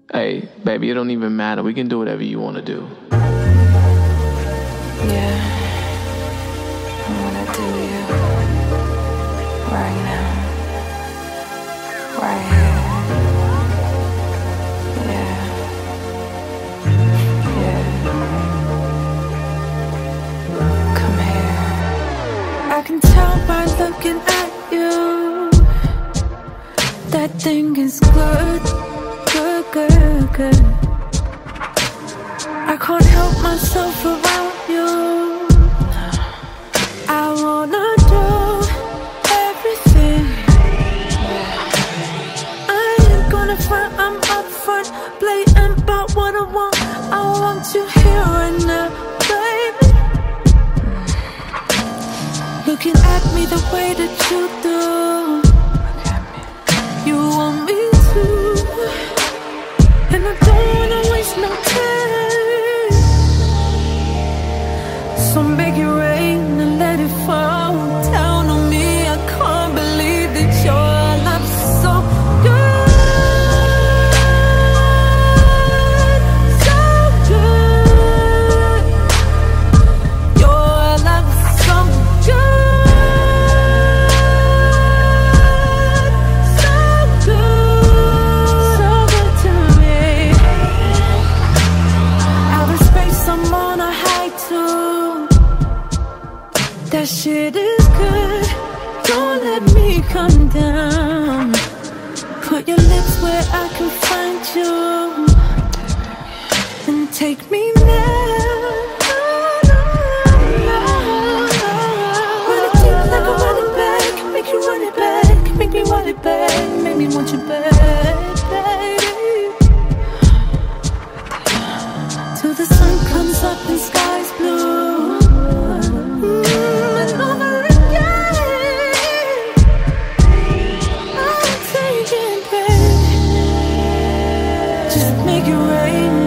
Hey, baby, it don't even matter. We can do whatever you want to do. Yeah, I wanna do you right now, right here. Yeah, yeah. Come here. I can tell by looking at you that thing is good, good, good, good. I can't help myself around you. I wanna do everything. I ain't gonna front, I'm upfront, blatant about what I want you here and now, baby. Looking at me the way that you do, you want me to, and I don't wanna waste no time. So make it rain and let it fall down on me. I can't believe that your love's so good, so good. Your love's so good, so good, so good to me. Outer space, I'm on a high too. That shit is good. Don't let me come down. Put your lips where I can find you and take me now. Run it deep like a running back. Make you run it back. Make me want it back. Make me want you back, baby. Till the sun comes up and sky's blue. And over again, I'm taking back. Just make it rain.